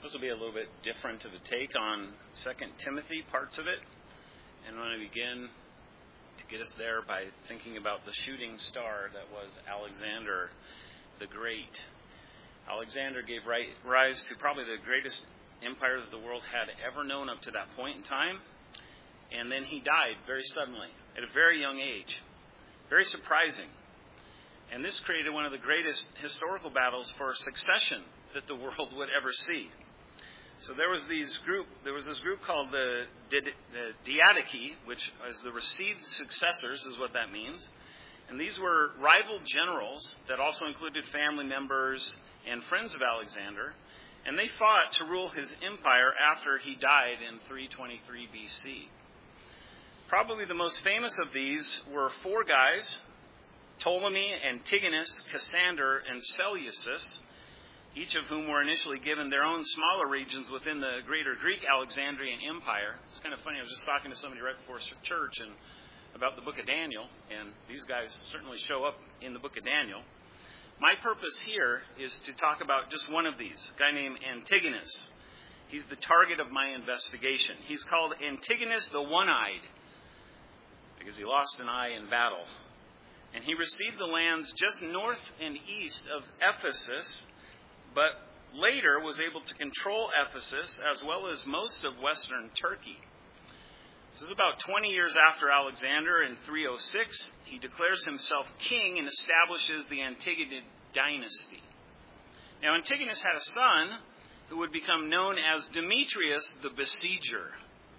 This will be a little bit different of a take on 2 Timothy, parts of it. And I want to begin to get us there by thinking about the shooting star that was Alexander the Great. Alexander gave rise to probably the greatest empire that the world had ever known up to that point in time. And then he died very suddenly, at a very young age. Very surprising. And this created one of the greatest historical battles for succession that the world would ever see. So there was this group called the Diadochi, which is the received successors, is what that means. And these were rival generals that also included family members and friends of Alexander. And they fought to rule his empire after he died in 323 BC. Probably the most famous of these were four guys: Ptolemy, Antigonus, Cassander, and Seleucus, each of whom were initially given their own smaller regions within the greater Greek Alexandrian Empire. It's kind of funny, I was just talking to somebody right before church and about the book of Daniel, and these guys certainly show up in the book of Daniel. My purpose here is to talk about just one of these, a guy named Antigonus. He's the target of my investigation. He's called Antigonus the One-Eyed because he lost an eye in battle. And he received the lands just north and east of Ephesus, but later was able to control Ephesus as well as most of western Turkey. This is about 20 years after Alexander. In 306, he declares himself king and establishes the Antigonid dynasty. Now, Antigonus had a son who would become known as Demetrius the Besieger.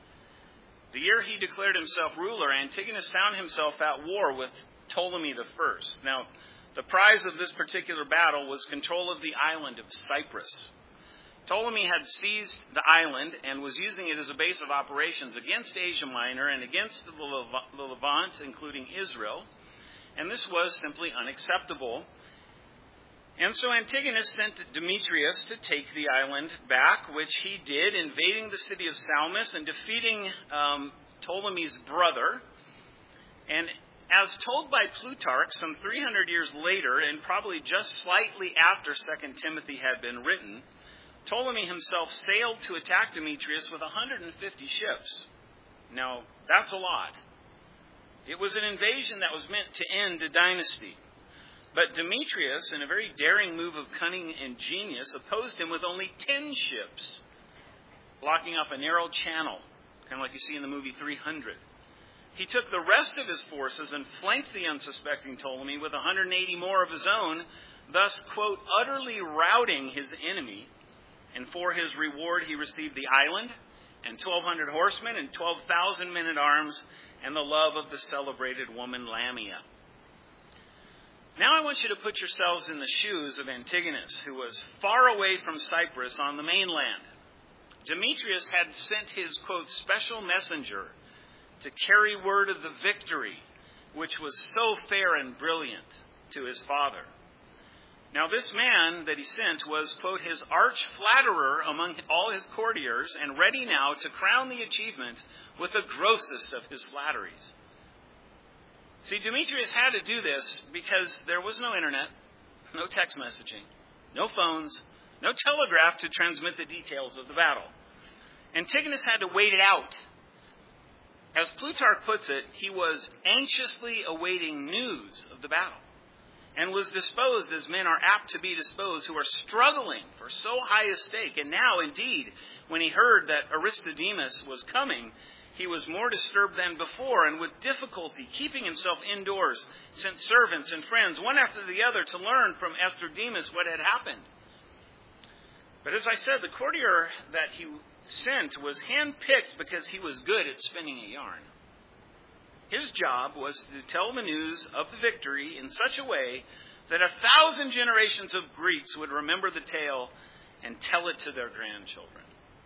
The year he declared himself ruler, Antigonus found himself at war with Ptolemy I. Now, the prize of this particular battle was control of the island of Cyprus. Ptolemy had seized the island and was using it as a base of operations against Asia Minor and against the Levant, including Israel. And this was simply unacceptable. And so Antigonus sent Demetrius to take the island back, which he did, invading the city of Salamis and defeating Ptolemy's brother. And as told by Plutarch some 300 years later, and probably just slightly after 2 Timothy had been written, Ptolemy himself sailed to attack Demetrius with 150 ships. Now, that's a lot. It was an invasion that was meant to end a dynasty. But Demetrius, in a very daring move of cunning and genius, opposed him with only 10 ships, blocking off a narrow channel, kind of like you see in the movie 300. He took the rest of his forces and flanked the unsuspecting Ptolemy with 180 more of his own, thus, quote, utterly routing his enemy. And for his reward, he received the island and 1,200 horsemen and 12,000 men-at-arms and the love of the celebrated woman Lamia. Now I want you to put yourselves in the shoes of Antigonus, who was far away from Cyprus on the mainland. Demetrius had sent his, quote, special messenger to carry word of the victory, which was so fair and brilliant, to his father. Now this man that he sent was, quote, his arch-flatterer among all his courtiers, and ready now to crown the achievement with the grossest of his flatteries. See, Demetrius had to do this because there was no internet, no text messaging, no phones, no telegraph to transmit the details of the battle. Antigonus had to wait it out. As Plutarch puts it, he was anxiously awaiting news of the battle and was disposed as men are apt to be disposed who are struggling for so high a stake. And now, indeed, when he heard that Aristodemus was coming, he was more disturbed than before, and with difficulty, keeping himself indoors, sent servants and friends, one after the other, to learn from Aristodemus what had happened. But as I said, the courtier that he sent was handpicked because he was good at spinning a yarn. His job was to tell the news of the victory in such a way that 1,000 generations of Greeks would remember the tale and tell it to their grandchildren.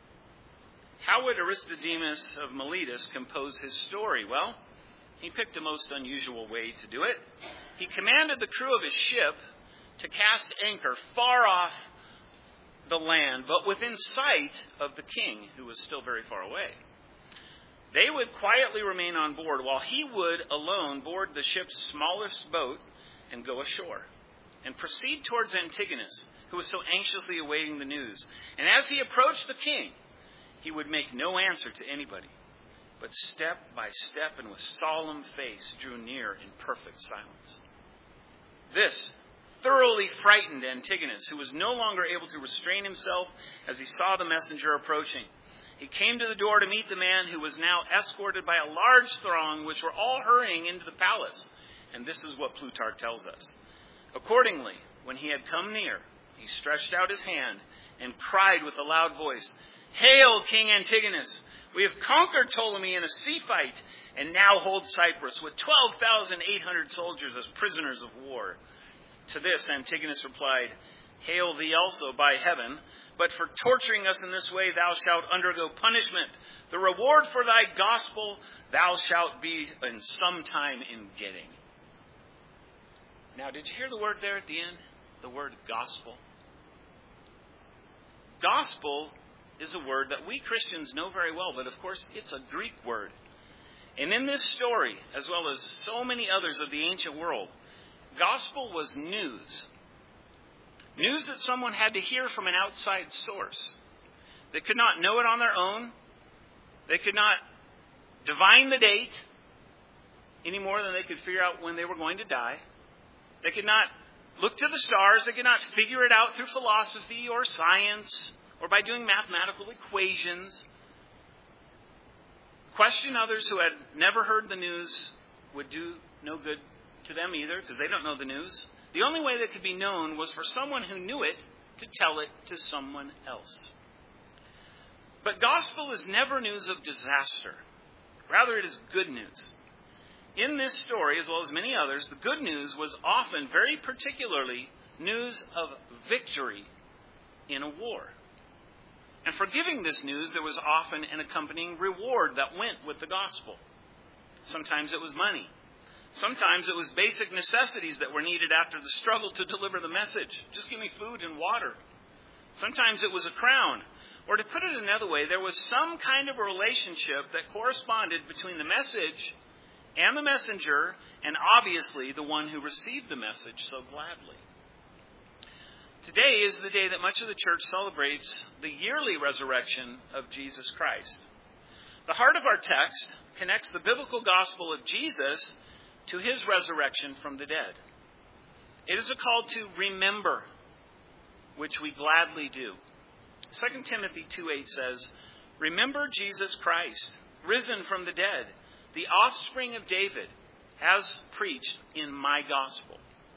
How would Aristodemus of Miletus compose his story? Well, he picked a most unusual way to do it. He commanded the crew of his ship to cast anchor far off the land, but within sight of the king, who was still very far away. They would quietly remain on board, while he would alone board the ship's smallest boat and go ashore, and proceed towards Antigonus, who was so anxiously awaiting the news. And as he approached the king, he would make no answer to anybody, but step by step and with solemn face drew near in perfect silence. This thoroughly frightened Antigonus, who was no longer able to restrain himself as he saw the messenger approaching. He came to the door to meet the man, who was now escorted by a large throng, which were all hurrying into the palace. And this is what Plutarch tells us. Accordingly, when he had come near, he stretched out his hand and cried with a loud voice, "Hail, King Antigonus! We have conquered Ptolemy in a sea fight, and now hold Cyprus with 12,800 soldiers as prisoners of war." To this Antigonus replied, "Hail thee also by heaven, but for torturing us in this way thou shalt undergo punishment. The reward for thy gospel thou shalt be in some time in getting." Now, did you hear the word there at the end? The word gospel. Gospel is a word that we Christians know very well, but of course it's a Greek word. And in this story, as well as so many others of the ancient world, gospel was news. News that someone had to hear from an outside source. They could not know it on their own. They could not divine the date any more than they could figure out when they were going to die. They could not look to the stars. They could not figure it out through philosophy or science or by doing mathematical equations. Question others who had never heard the news would do no good to them either, because they don't know the news. The only way that could be known was for someone who knew it to tell it to someone else. But gospel is never news of disaster. Rather, it is good news. In this story, as well as many others, the good news was often, very particularly, news of victory in a war. And for giving this news, there was often an accompanying reward that went with the gospel. Sometimes it was money. Sometimes it was basic necessities that were needed after the struggle to deliver the message. Just give me food and water. Sometimes it was a crown. Or to put it another way, there was some kind of a relationship that corresponded between the message and the messenger, and obviously the one who received the message so gladly. Today is the day that much of the church celebrates the yearly resurrection of Jesus Christ. The heart of our text connects the biblical gospel of Jesus to his resurrection from the dead. It is a call to remember, which we gladly do. 2 Timothy 2:8 says, "Remember Jesus Christ, risen from the dead, the offspring of David, as preached in my gospel."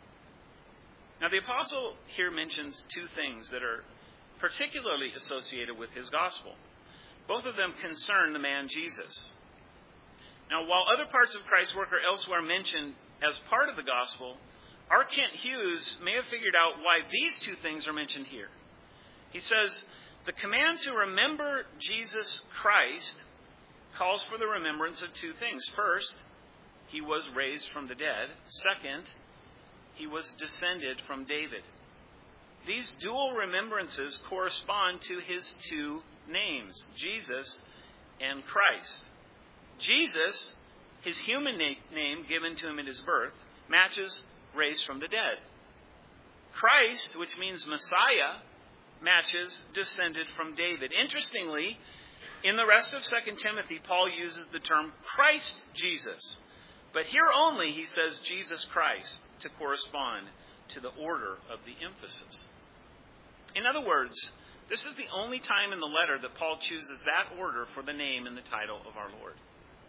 Now, the apostle here mentions two things that are particularly associated with his gospel. Both of them concern the man Jesus. Now, while other parts of Christ's work are elsewhere mentioned as part of the gospel, R. Kent Hughes may have figured out why these two things are mentioned here. He says, the command to remember Jesus Christ calls for the remembrance of two things. First, he was raised from the dead. Second, he was descended from David. These dual remembrances correspond to his two names, Jesus and Christ. Jesus, his human name given to him at his birth, matches raised from the dead. Christ, which means Messiah, matches descended from David. Interestingly, in the rest of 2 Timothy, Paul uses the term Christ Jesus. But here only he says Jesus Christ to correspond to the order of the emphasis. In other words, this is the only time in the letter that Paul chooses that order for the name and the title of our Lord.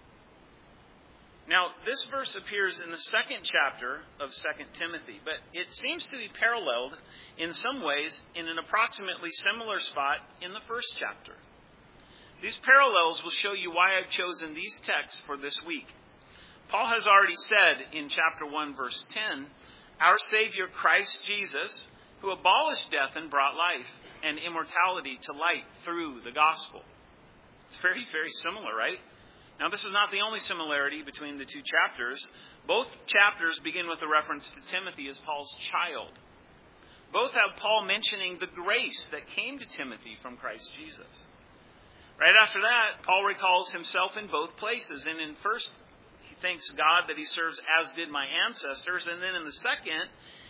Now, this verse appears in the second chapter of 2 Timothy, but it seems to be paralleled in some ways in an approximately similar spot in the first chapter. These parallels will show you why I've chosen these texts for this week. Paul has already said in chapter 1, verse 10, "Our Savior Christ Jesus, who abolished death and brought life and immortality to light through the gospel." It's very, very similar, right? Now, this is not the only similarity between the two chapters. Both chapters begin with a reference to Timothy as Paul's child. Both have Paul mentioning the grace that came to Timothy from Christ Jesus. Right after that, Paul recalls himself in both places. And in first, he thanks God that he serves as did my ancestors. And then in the second,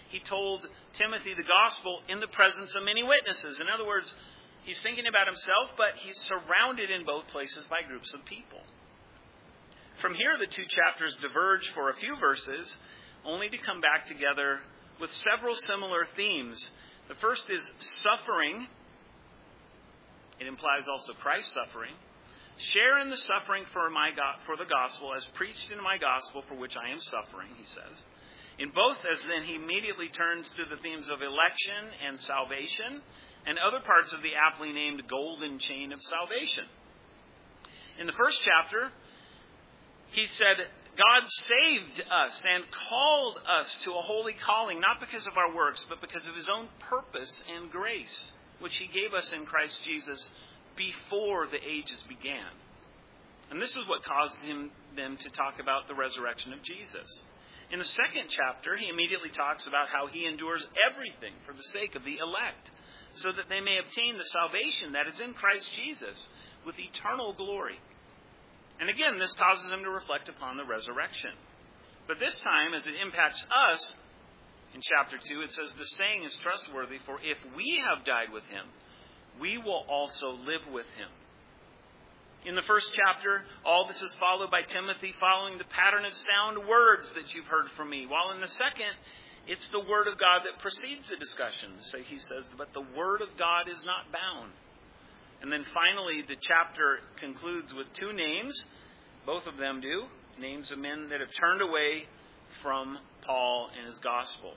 he told Timothy the gospel in the presence of many witnesses. In other words, he's thinking about himself, but he's surrounded in both places by groups of people. From here, the two chapters diverge for a few verses, only to come back together with several similar themes. The first is suffering. It implies also Christ's suffering. Share in the suffering for the gospel as preached in my gospel for which I am suffering, he says. In both, as then he immediately turns to the themes of election and salvation and other parts of the aptly named golden chain of salvation. In the first chapter, he said, God saved us and called us to a holy calling, not because of our works, but because of his own purpose and grace, which he gave us in Christ Jesus before the ages began. And this is what caused them to talk about the resurrection of Jesus. In the second chapter, he immediately talks about how he endures everything for the sake of the elect, so that they may obtain the salvation that is in Christ Jesus with eternal glory. And again, this causes them to reflect upon the resurrection. But this time, as it impacts us, in chapter 2, it says, the saying is trustworthy, for if we have died with him, we will also live with him. In the first chapter, all this is followed by Timothy following the pattern of sound words that you've heard from me. While in the second, it's the word of God that precedes the discussion. So he says, but the word of God is not bound. And then finally, the chapter concludes with two names. Both of them do. Names of men that have turned away from Paul and his gospel.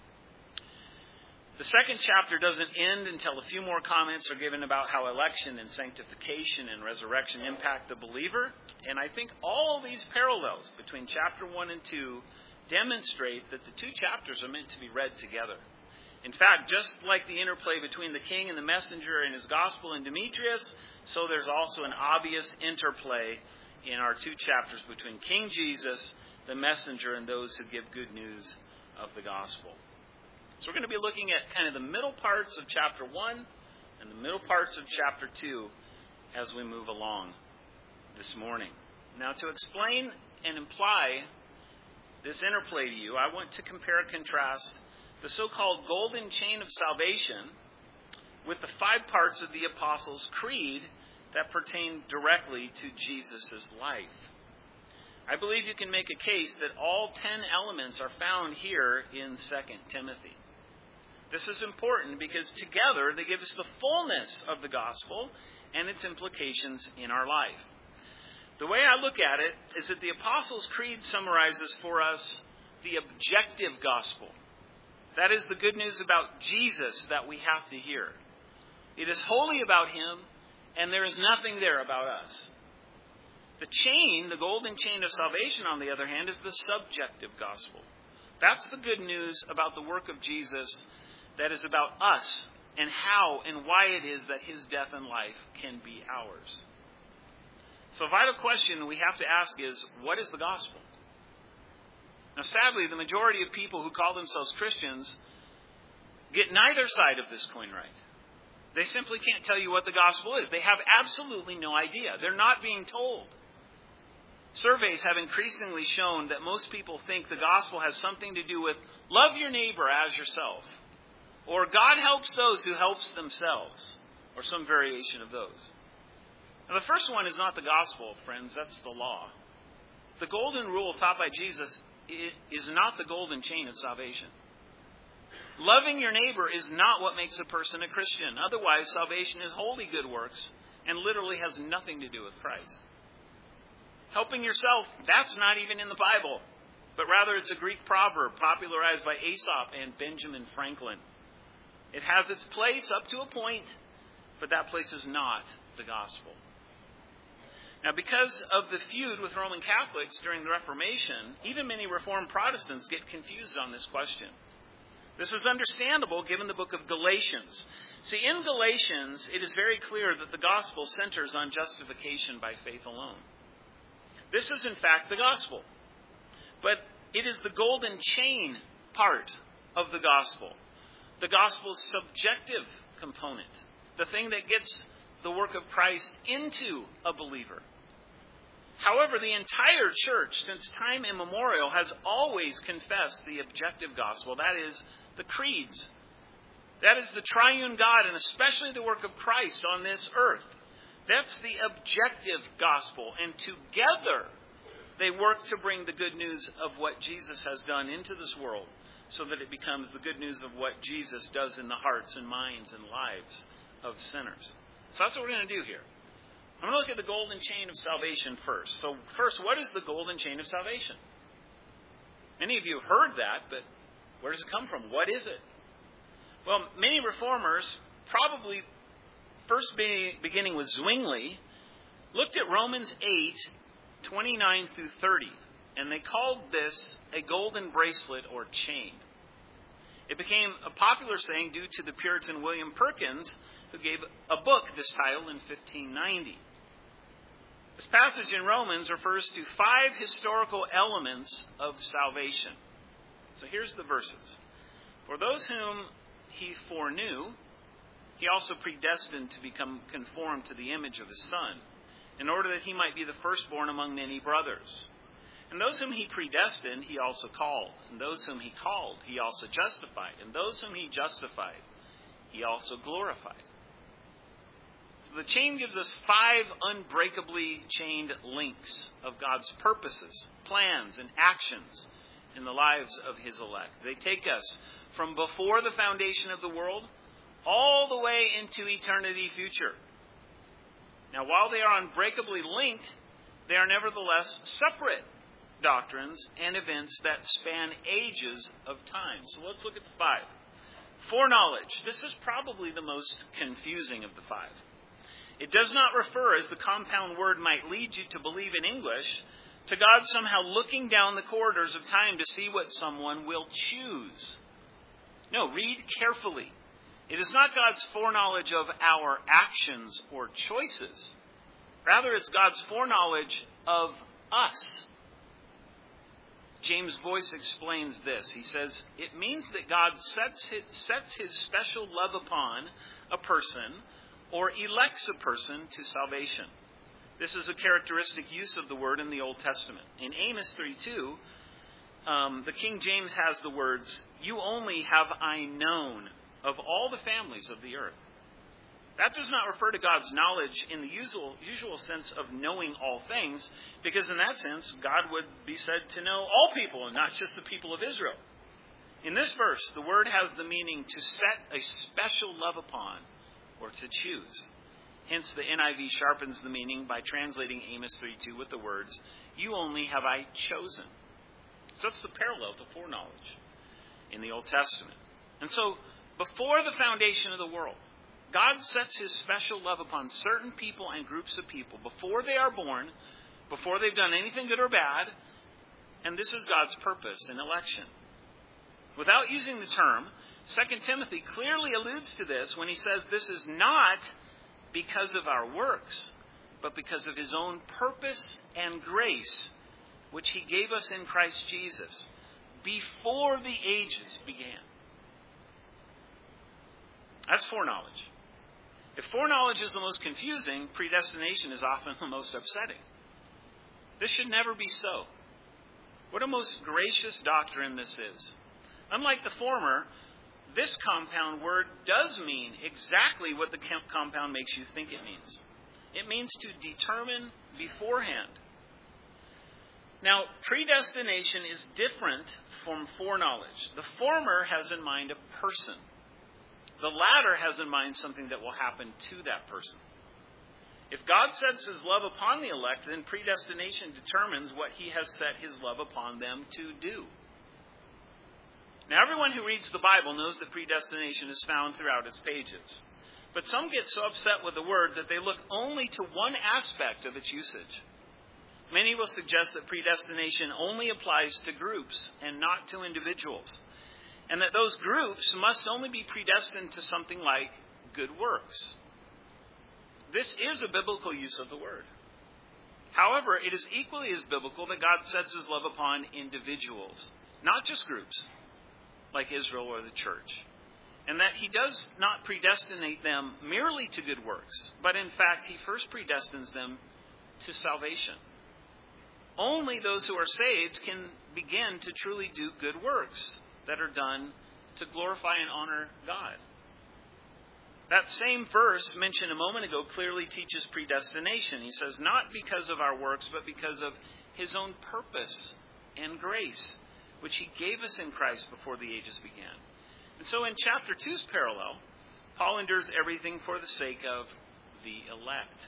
The second chapter doesn't end until a few more comments are given about how election and sanctification and resurrection impact the believer. And I think all these parallels between chapter 1 and 2 demonstrate that the two chapters are meant to be read together. In fact, just like the interplay between the king and the messenger and his gospel in Demetrius, so there's also an obvious interplay in our two chapters between King Jesus, the messenger, and those who give good news of the gospel. So we're going to be looking at kind of the middle parts of chapter 1 and the middle parts of chapter 2 as we move along this morning. Now, to explain and imply this interplay to you, I want to compare and contrast the so-called golden chain of salvation with the 5 parts of the Apostles' Creed that pertain directly to Jesus' life. I believe you can make a case that all 10 elements are found here in 2 Timothy. This is important because together they give us the fullness of the gospel and its implications in our life. The way I look at it is that the Apostles' Creed summarizes for us the objective gospel. That is the good news about Jesus that we have to hear. It is wholly about him, and there is nothing there about us. The chain, the golden chain of salvation, on the other hand, is the subjective gospel. That's the good news about the work of Jesus that is about us and how and why it is that his death and life can be ours. So a vital question we have to ask is, what is the gospel? Now, sadly, the majority of people who call themselves Christians get neither side of this coin right. They simply can't tell you what the gospel is. They have absolutely no idea. They're not being told. Surveys have increasingly shown that most people think the gospel has something to do with love your neighbor as yourself, or God helps those who helps themselves, or some variation of those. Now, the first one is not the gospel, friends. That's the law. The golden rule taught by Jesus is not the golden chain of salvation. Loving your neighbor is not what makes a person a Christian. Otherwise, salvation is wholly good works and literally has nothing to do with Christ. Helping yourself, that's not even in the Bible, but rather it's a Greek proverb popularized by Aesop and Benjamin Franklin. It has its place up to a point, but that place is not the gospel. Now, because of the feud with Roman Catholics during the Reformation, even many Reformed Protestants get confused on this question. This is understandable given the book of Galatians. See, in Galatians, it is very clear that the gospel centers on justification by faith alone. This is, in fact, the gospel. But it is the golden chain part of the gospel. The gospel's subjective component. The thing that gets the work of Christ into a believer. However, the entire church, since time immemorial, has always confessed the objective gospel. That is, the creeds. That is the triune God, and especially the work of Christ on this earth. That's the objective gospel. And together, they work to bring the good news of what Jesus has done into this world, so that it becomes the good news of what Jesus does in the hearts and minds and lives of sinners. So that's what we're going to do here. I'm going to look at the golden chain of salvation first. So first, what is the golden chain of salvation? Many of you have heard that, but where does it come from? What is it? Well, many reformers, probably first beginning with Zwingli, looked at Romans 8, 29 through 30, and they called this a golden bracelet or chain. It became a popular saying due to the Puritan William Perkins, who gave a book this title in 1590. This passage in Romans refers to 5 historical elements of salvation. So here's the verses. For those whom he foreknew, he also predestined to become conformed to the image of his Son, in order that he might be the firstborn among many brothers. And those whom he predestined, he also called. And those whom he called, he also justified. And those whom he justified, he also glorified. So the chain gives us 5 unbreakably chained links of God's purposes, plans, and actions in the lives of his elect. They take us from before the foundation of the world all the way into eternity future. Now, while they are unbreakably linked, they are nevertheless separate doctrines and events that span ages of time. So let's look at the 5. Foreknowledge. This is probably the most confusing of the 5. It does not refer, as the compound word might lead you to believe in English, to God somehow looking down the corridors of time to see what someone will choose. No, read carefully. It is not God's foreknowledge of our actions or choices. Rather, it's God's foreknowledge of us. James Boyce explains this. He says, it means that God sets his special love upon a person or elects a person to salvation. This is a characteristic use of the word in the Old Testament. In Amos 3:2, the King James has the words, "You only have I known of all the families of the earth." That does not refer to God's knowledge in the usual sense of knowing all things, because in that sense, God would be said to know all people and not just the people of Israel. In this verse, the word has the meaning to set a special love upon or to choose. Hence, the NIV sharpens the meaning by translating Amos 3:2 with the words, "You only have I chosen." So that's the parallel to foreknowledge in the Old Testament. And so, before the foundation of the world, God sets his special love upon certain people and groups of people before they are born, before they've done anything good or bad, and this is God's purpose in election. Without using the term, 2 Timothy clearly alludes to this when he says this is not because of our works, but because of his own purpose and grace, which he gave us in Christ Jesus before the ages began. That's foreknowledge. If foreknowledge is the most confusing, predestination is often the most upsetting. This should never be so. What a most gracious doctrine this is. Unlike the former, this compound word does mean exactly what the compound makes you think it means. It means to determine beforehand. Now, predestination is different from foreknowledge. The former has in mind a person. The latter has in mind something that will happen to that person. If God sets his love upon the elect, then predestination determines what he has set his love upon them to do. Now, everyone who reads the Bible knows that predestination is found throughout its pages. But some get so upset with the word that they look only to one aspect of its usage. Many will suggest that predestination only applies to groups and not to individuals, and that those groups must only be predestined to something like good works. This is a biblical use of the word. However, it is equally as biblical that God sets his love upon individuals, not just groups, like Israel or the church, and that he does not predestinate them merely to good works, but in fact, he first predestines them to salvation. Only those who are saved can begin to truly do good works that are done to glorify and honor God. That same verse mentioned a moment ago clearly teaches predestination. He says, not because of our works, but because of His own purpose and grace, which He gave us in Christ before the ages began. And so in chapter 2's parallel, Paul endures everything for the sake of the elect.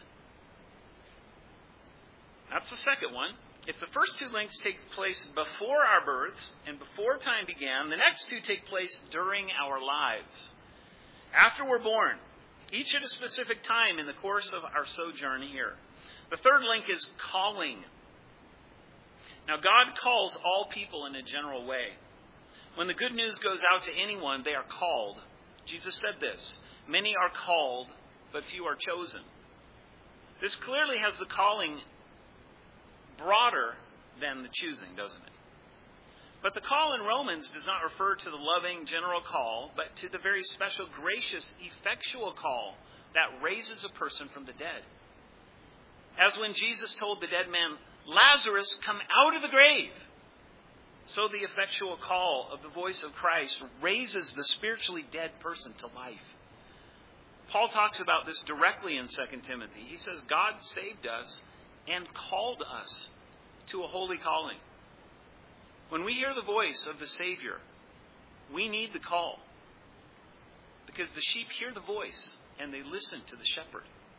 That's the second one. If the first two links take place before our births and before time began, the next two take place during our lives. After we're born, each at a specific time in the course of our sojourn here. The third link is calling. Now, God calls all people in a general way. When the good news goes out to anyone, they are called. Jesus said this, many are called, but few are chosen. This clearly has the calling broader than the choosing, doesn't it? But the call in Romans does not refer to the loving general call, but to the very special, gracious, effectual call that raises a person from the dead. As when Jesus told the dead man, Lazarus, come out of the grave. So the effectual call of the voice of Christ raises the spiritually dead person to life. Paul talks about this directly in 2 Timothy. He says, God saved us and called us to a holy calling. When we hear the voice of the Savior, we need the call. Because the sheep hear the voice and they listen to the shepherd.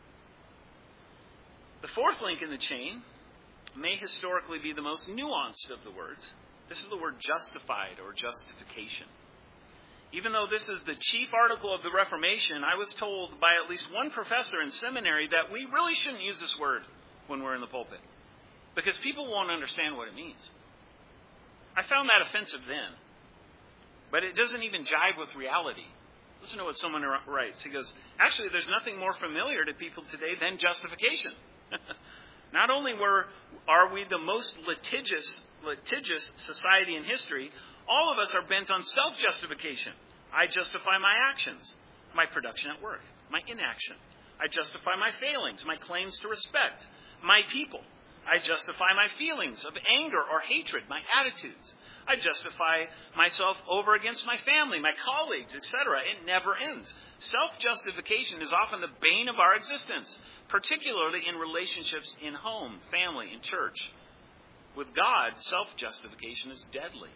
The fourth link in the chain may historically be the most nuanced of the words. This is the word justified or justification. Even though this is the chief article of the Reformation, I was told by at least one professor in seminary that we really shouldn't use this word when we're in the pulpit, because people won't understand what it means. I found that offensive then, but it doesn't even jive with reality. Listen to what someone writes. He goes, actually, there's nothing more familiar to people today than justification. Not only are we the most litigious society in history, all of us are bent on self-justification. I justify my actions, my production at work, my inaction. I justify my failings, my claims to respect, my people. I justify my feelings of anger or hatred, my attitudes. I justify myself over against my family, my colleagues, etc. It never ends. Self-justification is often the bane of our existence, particularly in relationships in home, family, and church. With God, self-justification is deadly.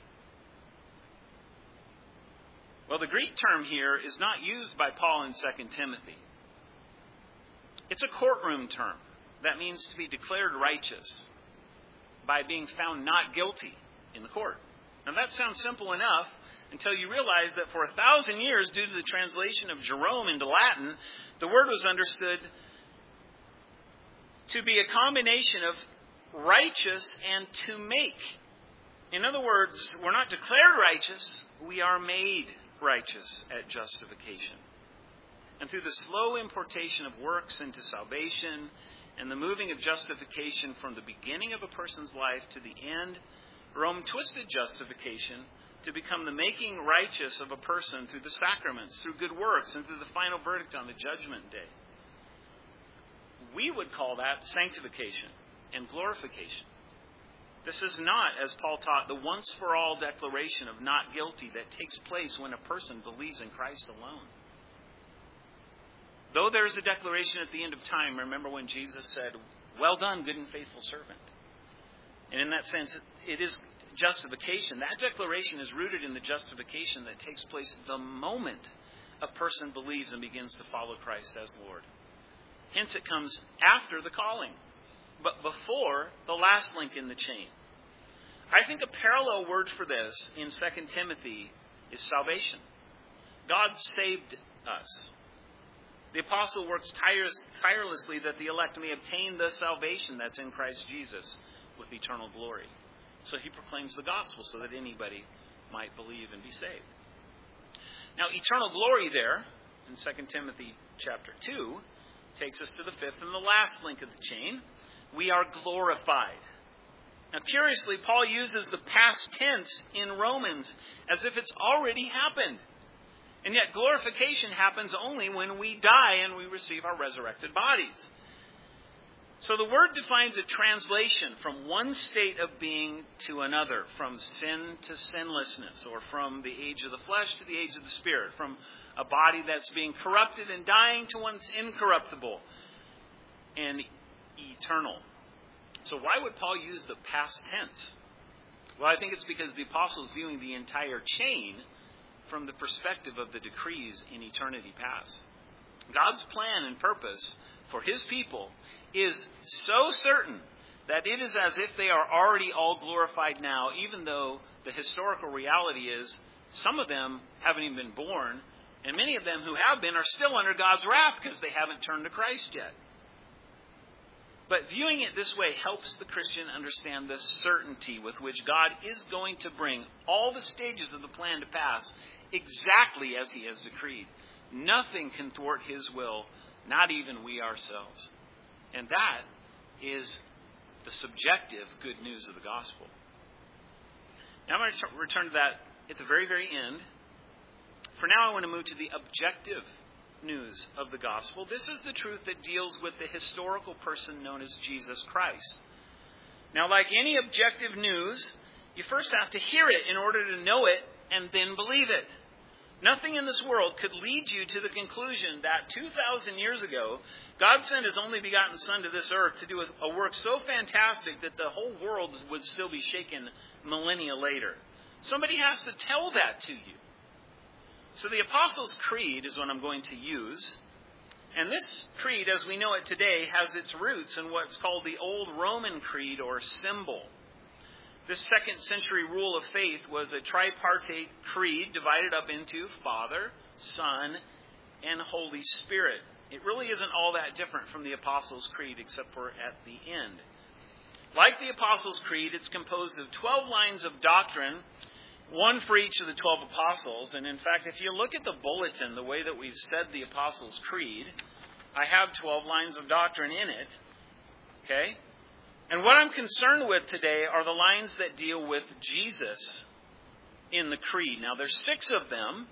Well, the Greek term here is not used by Paul in 2 Timothy. It's a courtroom term. That means to be declared righteous by being found not guilty in the court. Now that sounds simple enough until you realize that for 1,000 years, due to the translation of Jerome into Latin, the word was understood to be a combination of righteous and to make. In other words, we're not declared righteous, we are made righteous at justification. And through the slow importation of works into salvation, and the moving of justification from the beginning of a person's life to the end, Rome twisted justification to become the making righteous of a person through the sacraments, through good works, and through the final verdict on the judgment day. We would call that sanctification and glorification. This is not, as Paul taught, the once-for-all declaration of not guilty that takes place when a person believes in Christ alone. Though there is a declaration at the end of time, remember when Jesus said, well done, good and faithful servant. And in that sense, it is justification. That declaration is rooted in the justification that takes place the moment a person believes and begins to follow Christ as Lord. Hence, it comes after the calling, but before the last link in the chain. I think a parallel word for this in 2 Timothy is salvation. God saved us. The apostle works tirelessly that the elect may obtain the salvation that's in Christ Jesus with eternal glory. So he proclaims the gospel so that anybody might believe and be saved. Now, eternal glory there, in 2 Timothy chapter 2, takes us to the fifth and the last link of the chain. We are glorified. Now, curiously, Paul uses the past tense in Romans as if it's already happened. And yet glorification happens only when we die and we receive our resurrected bodies. So the word defines a translation from one state of being to another, from sin to sinlessness, or from the age of the flesh to the age of the spirit, from a body that's being corrupted and dying to one that's incorruptible and eternal. So why would Paul use the past tense? Well, I think it's because the apostle is viewing the entire chain from the perspective of the decrees in eternity past. God's plan and purpose for his people is so certain that it is as if they are already all glorified now, even though the historical reality is some of them haven't even been born, and many of them who have been are still under God's wrath because they haven't turned to Christ yet. But viewing it this way helps the Christian understand the certainty with which God is going to bring all the stages of the plan to pass exactly as he has decreed. Nothing can thwart his will, not even we ourselves. And that is the subjective good news of the gospel. Now I'm going to return to that at the very, very end. For now, I want to move to the objective news of the gospel. This is the truth that deals with the historical person known as Jesus Christ. Now, like any objective news, you first have to hear it in order to know it and then believe it. Nothing in this world could lead you to the conclusion that 2,000 years ago, God sent his only begotten Son to this earth to do a work so fantastic that the whole world would still be shaken millennia later. Somebody has to tell that to you. So the Apostles' Creed is what I'm going to use. And this creed, as we know it today, has its roots in what's called the Old Roman Creed or symbol. This 2nd century rule of faith was a tripartite creed divided up into Father, Son, and Holy Spirit. It really isn't all that different from the Apostles' Creed except for at the end. Like the Apostles' Creed, it's composed of 12 lines of doctrine, one for each of the 12 apostles. And in fact, if you look at the bulletin, the way that we've said the Apostles' Creed, I have 12 lines of doctrine in it. Okay? And what I'm concerned with today are the lines that deal with Jesus in the creed. Now, there's 6 of them.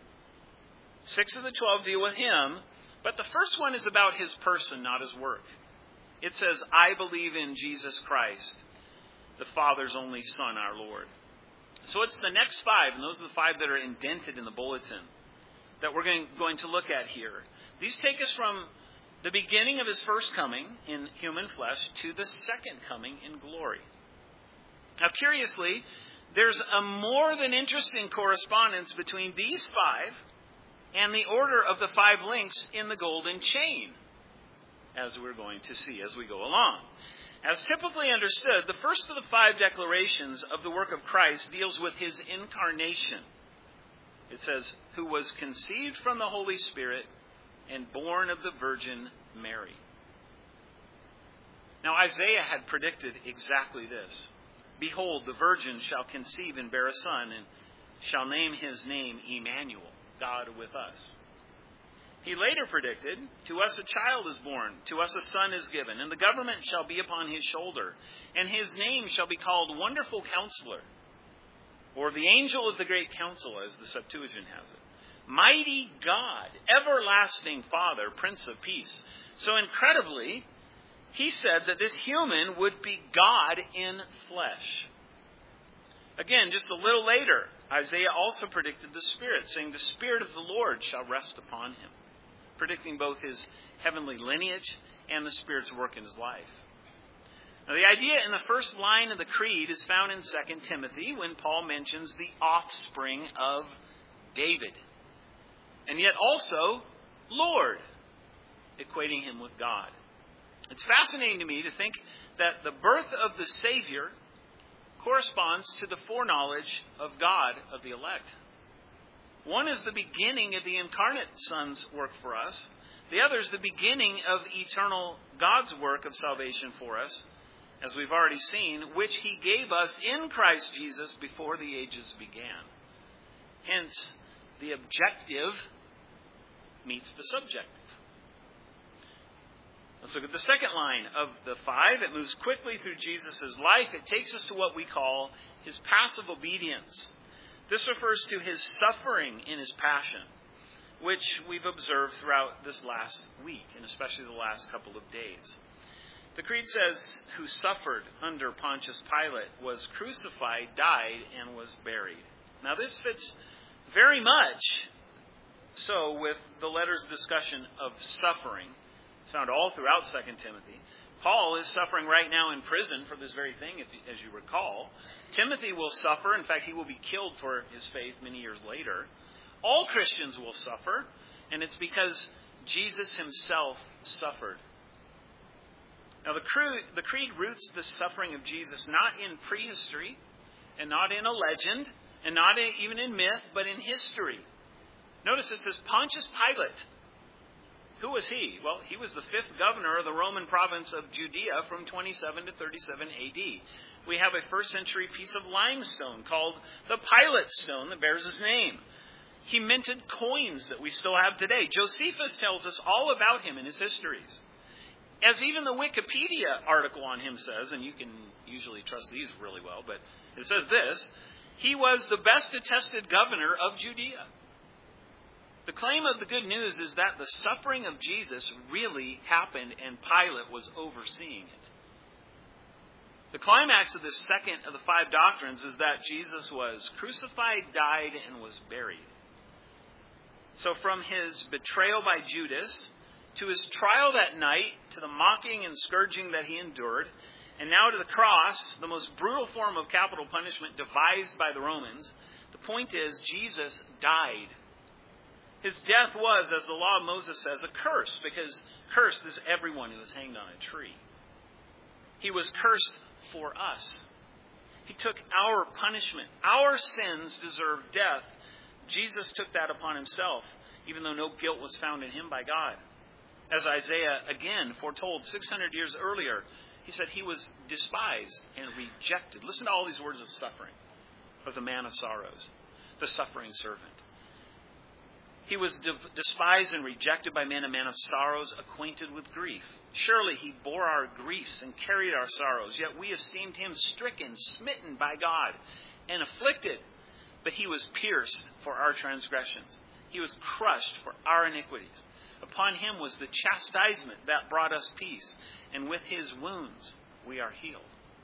6 of the 12 deal with him. But the first one is about his person, not his work. It says, I believe in Jesus Christ, the Father's only Son, our Lord. So it's the next 5, and those are the 5 that are indented in the bulletin, that we're going to look at here. These take us from the beginning of his first coming in human flesh to the second coming in glory. Now, curiously, there's a more than interesting correspondence between these 5 and the order of the 5 links in the golden chain, as we're going to see as we go along. As typically understood, the first of the 5 declarations of the work of Christ deals with his incarnation. It says, who was conceived from the Holy Spirit and born of the Virgin Mary. Now, Isaiah had predicted exactly this. Behold, the virgin shall conceive and bear a son, and shall name his name Emmanuel, God with us. He later predicted, to us a child is born, to us a son is given, and the government shall be upon his shoulder, and his name shall be called Wonderful Counselor, or the Angel of the Great Counsel, as the Septuagint has it. Mighty God, everlasting Father, Prince of Peace. So incredibly, he said that this human would be God in flesh. Again, just a little later, Isaiah also predicted the Spirit, saying, the Spirit of the Lord shall rest upon him, predicting both his heavenly lineage and the Spirit's work in his life. Now, the idea in the first line of the creed is found in 2 Timothy when Paul mentions the offspring of David. And yet also, Lord, equating him with God. It's fascinating to me to think that the birth of the Savior corresponds to the foreknowledge of God of the elect. One is the beginning of the incarnate Son's work for us. The other is the beginning of eternal God's work of salvation for us, as we've already seen, which he gave us in Christ Jesus before the ages began. Hence, the objective meets the subjective. Let's look at the second line of the 5. It moves quickly through Jesus' life. It takes us to what we call his passive obedience. This refers to his suffering in his passion, which we've observed throughout this last week, and especially the last couple of days. The Creed says, who suffered under Pontius Pilate, was crucified, died, and was buried. Now this fits very much so with the letter's discussion of suffering. It's found all throughout 2 Timothy. Paul is suffering right now in prison for this very thing, as you recall. Timothy will suffer. In fact, he will be killed for his faith many years later. All Christians will suffer, and it's because Jesus himself suffered. Now, the Creed roots the suffering of Jesus not in prehistory, and not in a legend, and not even in myth, but in history. Notice it says Pontius Pilate. Who was he? Well, he was the 5th governor of the Roman province of Judea from 27 to 37 AD. We have a 1st century piece of limestone called the Pilate stone that bears his name. He minted coins that we still have today. Josephus tells us all about him in his histories. As even the Wikipedia article on him says, and you can usually trust these really well, but it says this, he was the best attested governor of Judea. The claim of the good news is that the suffering of Jesus really happened and Pilate was overseeing it. The climax of this second of the 5 doctrines is that Jesus was crucified, died, and was buried. So from his betrayal by Judas, to his trial that night, to the mocking and scourging that he endured, and now to the cross, the most brutal form of capital punishment devised by the Romans, the point is Jesus died. His death was, as the law of Moses says, a curse, because cursed is everyone who is hanged on a tree. He was cursed for us. He took our punishment. Our sins deserved death. Jesus took that upon himself, even though no guilt was found in him by God. As Isaiah again foretold 600 years earlier, he said he was despised and rejected. Listen to all these words of suffering, of the man of sorrows, the suffering servant. He was despised and rejected by men, a man of sorrows, acquainted with grief. Surely he bore our griefs and carried our sorrows, yet we esteemed him stricken, smitten by God, and afflicted. But he was pierced for our transgressions. He was crushed for our iniquities. Upon him was the chastisement that brought us peace, and with his wounds we are healed.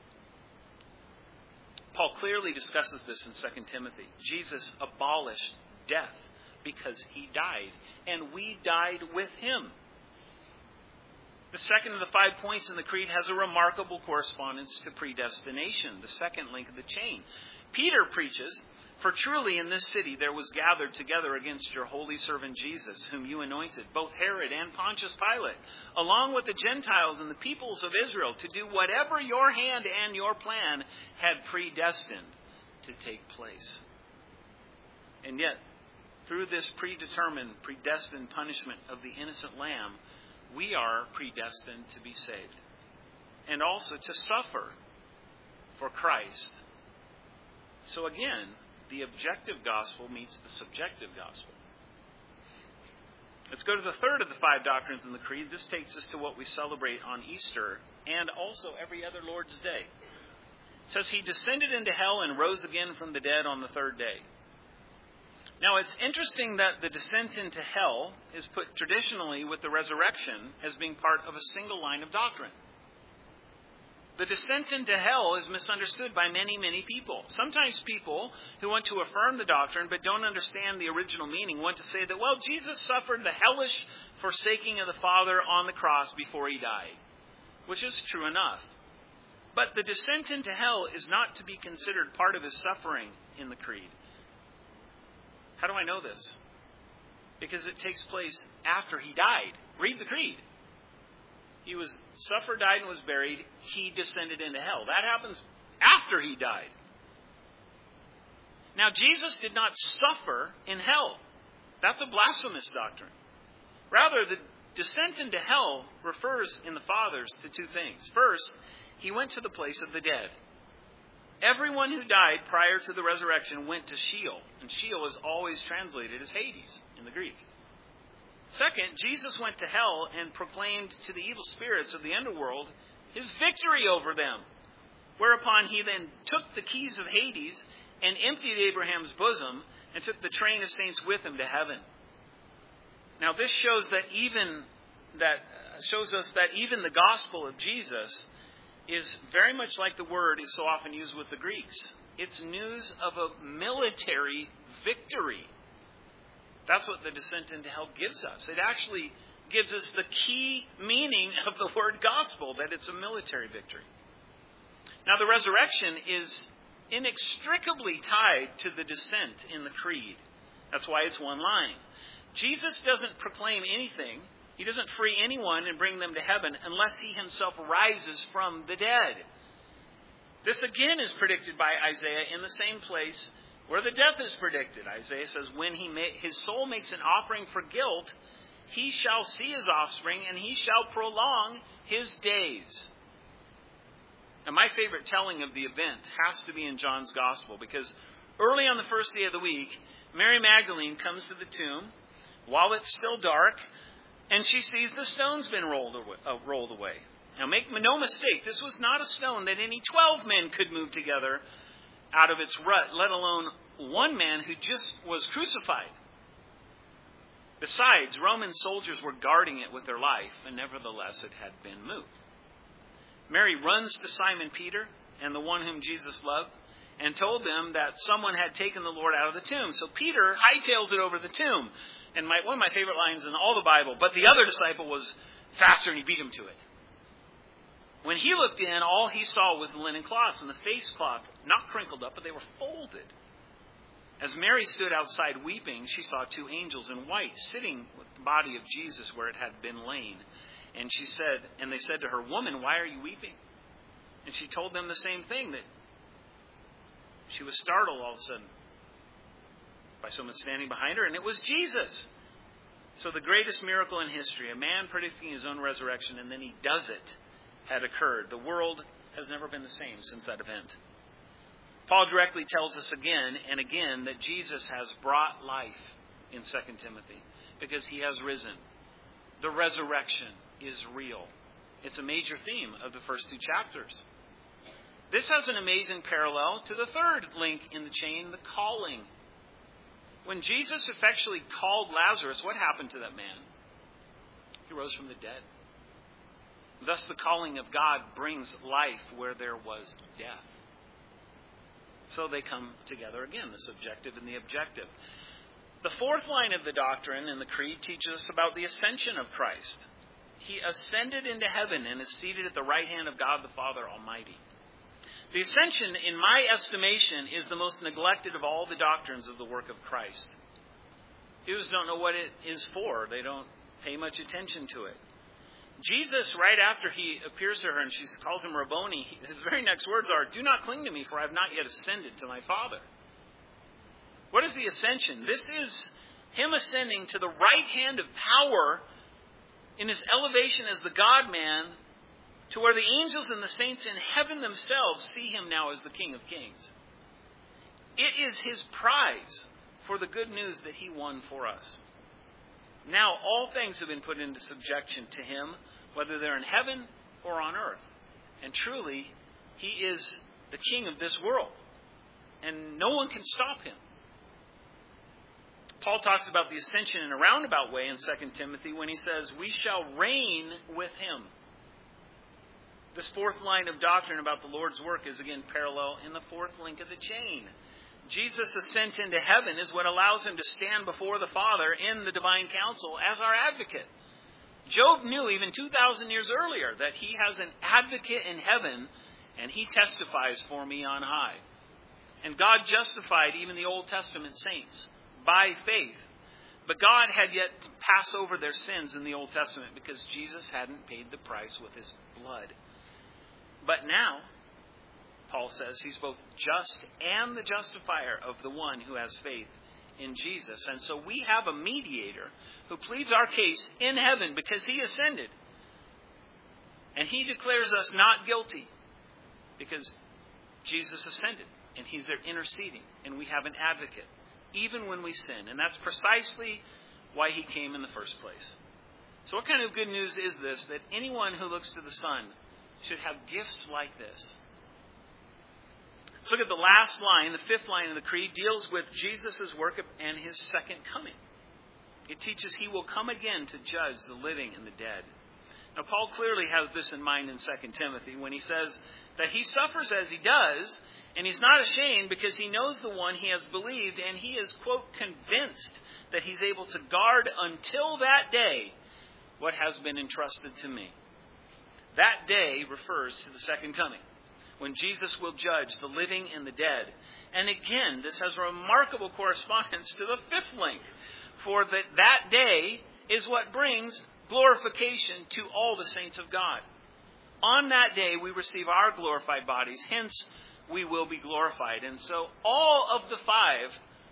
Paul clearly discusses this in 2 Timothy. Jesus abolished death because he died, and we died with him. The second of the 5 points in the Creed has a remarkable correspondence to predestination, the second link of the chain. Peter preaches, "For truly in this city there was gathered together against your holy servant Jesus, whom you anointed, both Herod and Pontius Pilate, along with the Gentiles and the peoples of Israel, to do whatever your hand and your plan had predestined to take place." And yet, through this predetermined, predestined punishment of the innocent lamb, we are predestined to be saved. And also to suffer for Christ. So again, the objective gospel meets the subjective gospel. Let's go to the third of the 5 doctrines in the Creed. This takes us to what we celebrate on Easter and also every other Lord's Day. It says, he descended into hell and rose again from the dead on the 3rd day. Now, it's interesting that the descent into hell is put traditionally with the resurrection as being part of a single line of doctrine. The descent into hell is misunderstood by many, many people. Sometimes people who want to affirm the doctrine but don't understand the original meaning want to say that, well, Jesus suffered the hellish forsaking of the Father on the cross before he died, which is true enough. But the descent into hell is not to be considered part of his suffering in the Creed. How do I know this? Because it takes place after he died. Read the Creed. He was suffered, died, and was buried. He descended into hell. That happens after he died. Now, Jesus did not suffer in hell. That's a blasphemous doctrine. Rather, the descent into hell refers in the Fathers to 2 things. First, he went to the place of the dead. Everyone who died prior to the resurrection went to Sheol. And Sheol is always translated as Hades in the Greek. Second, Jesus went to hell and proclaimed to the evil spirits of the underworld his victory over them. Whereupon he then took the keys of Hades and emptied Abraham's bosom and took the train of saints with him to heaven. Now this shows that even that shows us that even the gospel of Jesus is very much like the word is so often used with the Greeks. It's news of a military victory. That's what the descent into hell gives us. It actually gives us the key meaning of the word gospel, that it's a military victory. Now, the resurrection is inextricably tied to the descent in the creed. That's why it's one line. Jesus doesn't proclaim anything. He doesn't free anyone and bring them to heaven unless he himself rises from the dead. This again is predicted by Isaiah in the same place where the death is predicted. Isaiah says, when his soul makes an offering for guilt, he shall see his offspring and he shall prolong his days. Now, my favorite telling of the event has to be in John's Gospel, because early on the first day of the week, Mary Magdalene comes to the tomb while it's still dark, and she sees the stone's been rolled away. Now, make no mistake, this was not a stone that any 12 men could move together out of its rut, let alone one man who just was crucified. Besides, Roman soldiers were guarding it with their life, and nevertheless it had been moved. Mary runs to Simon Peter and the one whom Jesus loved and told them that someone had taken the Lord out of the tomb. So Peter hightails it over the tomb. And one of my favorite lines in all the Bible, but the other disciple was faster and he beat him to it. When he looked in, all he saw was the linen cloths and the face cloth, not crinkled up, but they were folded. As Mary stood outside weeping, she saw two angels in white sitting with the body of Jesus where it had been lain. And they said to her, "Woman, why are you weeping?" And she told them the same thing, that she was startled all of a sudden by someone standing behind her, and it was Jesus. So the greatest miracle in history, a man predicting his own resurrection, and then he does it, had occurred. The world has never been the same since that event. Paul directly tells us again and again that Jesus has brought life in 2 Timothy because he has risen. The resurrection is real. It's a major theme of the first two chapters. This has an amazing parallel to the third link in the chain, the calling. When Jesus effectually called Lazarus, what happened to that man? He rose from the dead. Thus the calling of God brings life where there was death. So they come together again, the subjective and the objective. The fourth line of the doctrine in the creed teaches us about the ascension of Christ. He ascended into heaven and is seated at the right hand of God the Father Almighty. The ascension, in my estimation, is the most neglected of all the doctrines of the work of Christ. Jews don't know what it is for. They don't pay much attention to it. Jesus, right after he appears to her and she calls him Rabboni, his very next words are, "Do not cling to me, for I have not yet ascended to my Father." What is the ascension? This is him ascending to the right hand of power in his elevation as the God-man, to where the angels and the saints in heaven themselves see him now as the King of Kings. It is his prize for the good news that he won for us. Now all things have been put into subjection to him, whether they're in heaven or on earth. And truly, he is the King of this world. And no one can stop him. Paul talks about the ascension in a roundabout way in 2 Timothy when he says, "We shall reign with him." This fourth line of doctrine about the Lord's work is again parallel in the fourth link of the chain. Jesus' ascent into heaven is what allows him to stand before the Father in the divine council as our advocate. Job knew even 2,000 years earlier that he has an advocate in heaven, and he testifies for me on high. And God justified even the Old Testament saints by faith. But God had yet to pass over their sins in the Old Testament because Jesus hadn't paid the price with his blood. But now, Paul says, he's both just and the justifier of the one who has faith in Jesus. And so we have a mediator who pleads our case in heaven because he ascended. And he declares us not guilty because Jesus ascended and he's there interceding. And we have an advocate, even when we sin. And that's precisely why he came in the first place. So what kind of good news is this, that anyone who looks to the Son should have gifts like this? Let's look at the last line. The fifth line of the creed deals with Jesus' work and his second coming. It teaches he will come again to judge the living and the dead. Now, Paul clearly has this in mind in 2 Timothy when he says that he suffers as he does, and he's not ashamed because he knows the one he has believed, and he is, quote, convinced that he's able to guard until that day what has been entrusted to me. That day refers to the second coming, when Jesus will judge the living and the dead. And again, this has remarkable correspondence to the fifth link, for that day is what brings glorification to all the saints of God. On that day, we receive our glorified bodies, hence we will be glorified. And so all of the five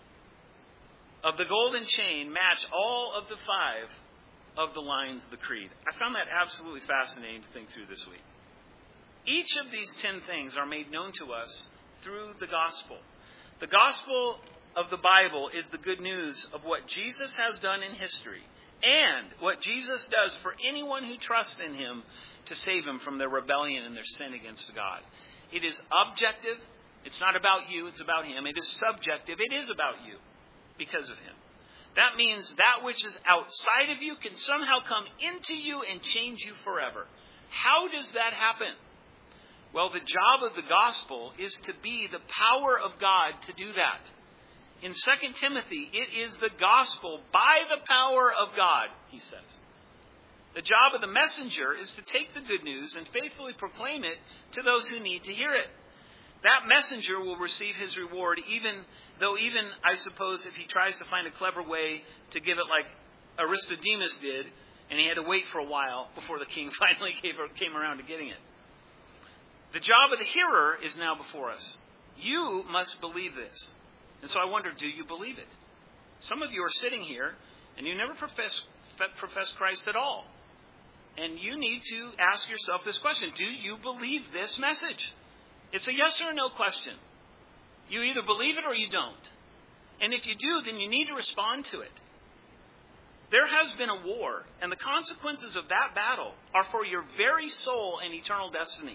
of the golden chain match all of the five of the lines of the creed. I found that absolutely fascinating to think through this week. Each of these 10 things are made known to us through the gospel. The gospel of the Bible is the good news of what Jesus has done in history and what Jesus does for anyone who trusts in him to save them from their rebellion and their sin against God. It is objective. It's not about you. It's about him. It is subjective. It is about you because of him. That means that which is outside of you can somehow come into you and change you forever. How does that happen? Well, the job of the gospel is to be the power of God to do that. In 2 Timothy, it is the gospel by the power of God, he says. The job of the messenger is to take the good news and faithfully proclaim it to those who need to hear it. That messenger will receive his reward, even I suppose, if he tries to find a clever way to give it like Aristodemus did, and he had to wait for a while before the king finally came around to getting it. The job of the hearer is now before us. You must believe this. And so I wonder, do you believe it? Some of you are sitting here, and you never profess Christ at all. And you need to ask yourself this question. Do you believe this message? It's a yes or no question. You either believe it or you don't. And if you do, then you need to respond to it. There has been a war, and the consequences of that battle are for your very soul and eternal destiny.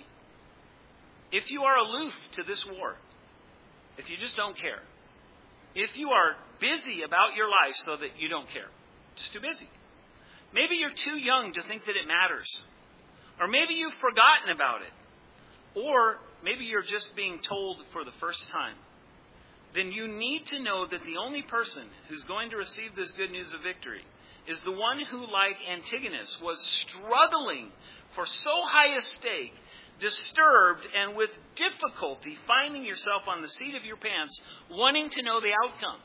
If you are aloof to this war, if you just don't care, if you are busy about your life so that you don't care, just too busy. Maybe you're too young to think that it matters. Or maybe you've forgotten about it. Or maybe you're just being told for the first time. Then you need to know that the only person who's going to receive this good news of victory is the one who, like Antigonus, was struggling for so high a stake, disturbed and with difficulty finding yourself on the seat of your pants, wanting to know the outcome.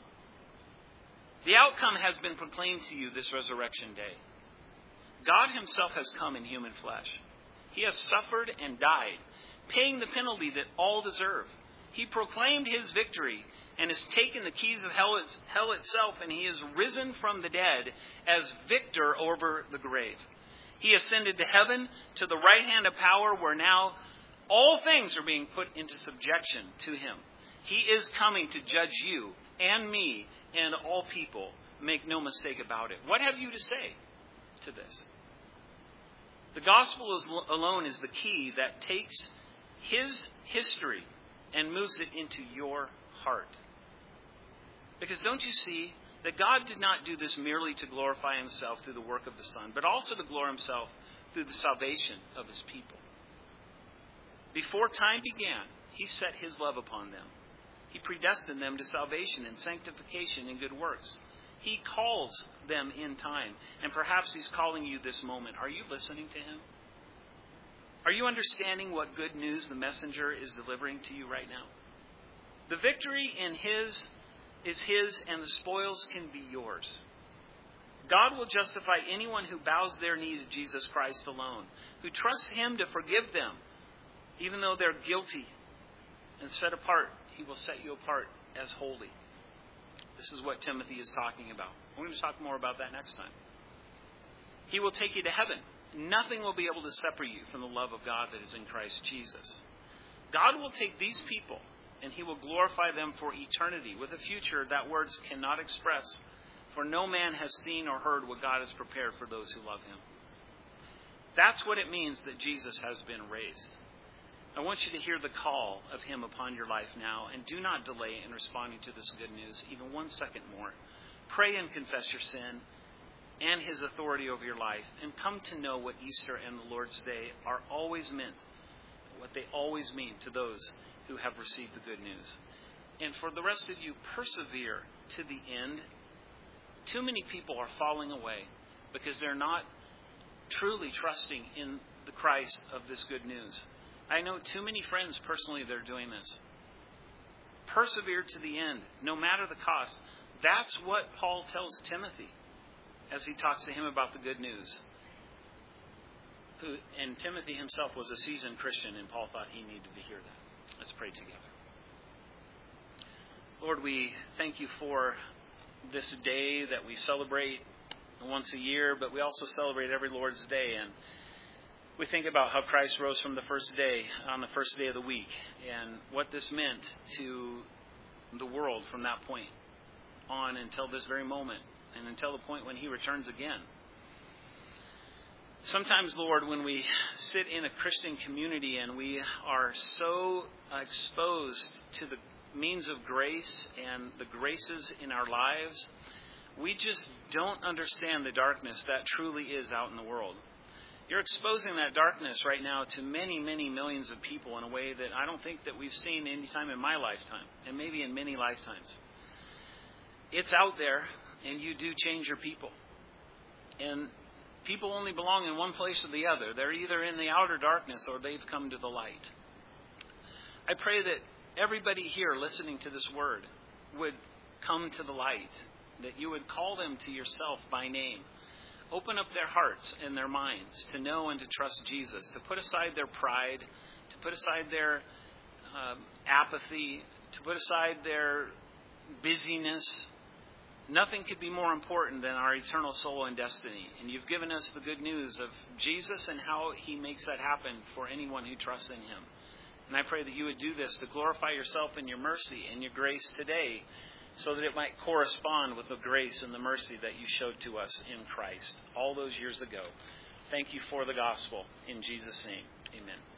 The outcome has been proclaimed to you this resurrection day. God himself has come in human flesh. He has suffered and died, paying the penalty that all deserve. He proclaimed his victory and has taken the keys of hell itself, and he is risen from the dead as victor over the grave. He ascended to heaven, to the right hand of power, where now all things are being put into subjection to him. He is coming to judge you and me and all people. Make no mistake about it. What have you to say to this? The gospel alone is the key that takes his history and moves it into your heart. Because don't you see that God did not do this merely to glorify himself through the work of the Son, but also to glorify himself through the salvation of his people. Before time began, he set his love upon them. He predestined them to salvation and sanctification and good works. He calls them in time. And perhaps he's calling you this moment. Are you listening to him? Are you understanding what good news the messenger is delivering to you right now? The victory is his, and the spoils can be yours. God will justify anyone who bows their knee to Jesus Christ alone, who trusts him to forgive them, even though they're guilty and set apart. He will set you apart as holy. This is what Timothy is talking about. We're going to talk more about that next time. He will take you to heaven. Nothing will be able to separate you from the love of God that is in Christ Jesus. God will take these people and he will glorify them for eternity with a future that words cannot express. For no man has seen or heard what God has prepared for those who love him. That's what it means that Jesus has been raised. I want you to hear the call of him upon your life now, and do not delay in responding to this good news even 1 second more. Pray and confess your sin. and His authority over your life, and come to know what Easter and the Lord's Day are always meant, what they always mean to those who have received the good news. And for the rest of you, persevere to the end. Too many people are falling away because they're not truly trusting in the Christ of this good news. I know too many friends personally that are doing this. Persevere to the end, no matter the cost. That's what Paul tells Timothy as he talks to him about the good news. And Timothy himself was a seasoned Christian, and Paul thought he needed to hear that. Let's pray together. Lord, we thank you for this day that we celebrate once a year, but we also celebrate every Lord's Day. And we think about how Christ rose from the first day, on the first day of the week, and what this meant to the world from that point on until this very moment, and until the point when He returns again. Sometimes, Lord, when we sit in a Christian community and we are so exposed to the means of grace and the graces in our lives, we just don't understand the darkness that truly is out in the world. You're exposing that darkness right now to many, many millions of people in a way that I don't think that we've seen any time in my lifetime, and maybe in many lifetimes. It's out there, and you do change your people. And people only belong in one place or the other. They're either in the outer darkness or they've come to the light. I pray that everybody here listening to this word would come to the light, that you would call them to yourself by name. Open up their hearts and their minds to know and to trust Jesus, to put aside their pride, to put aside their apathy, to put aside their busyness. Nothing could be more important than our eternal soul and destiny. And you've given us the good news of Jesus and how He makes that happen for anyone who trusts in Him. And I pray that you would do this to glorify yourself in your mercy and your grace today, so that it might correspond with the grace and the mercy that you showed to us in Christ all those years ago. Thank you for the gospel. In Jesus' name, amen.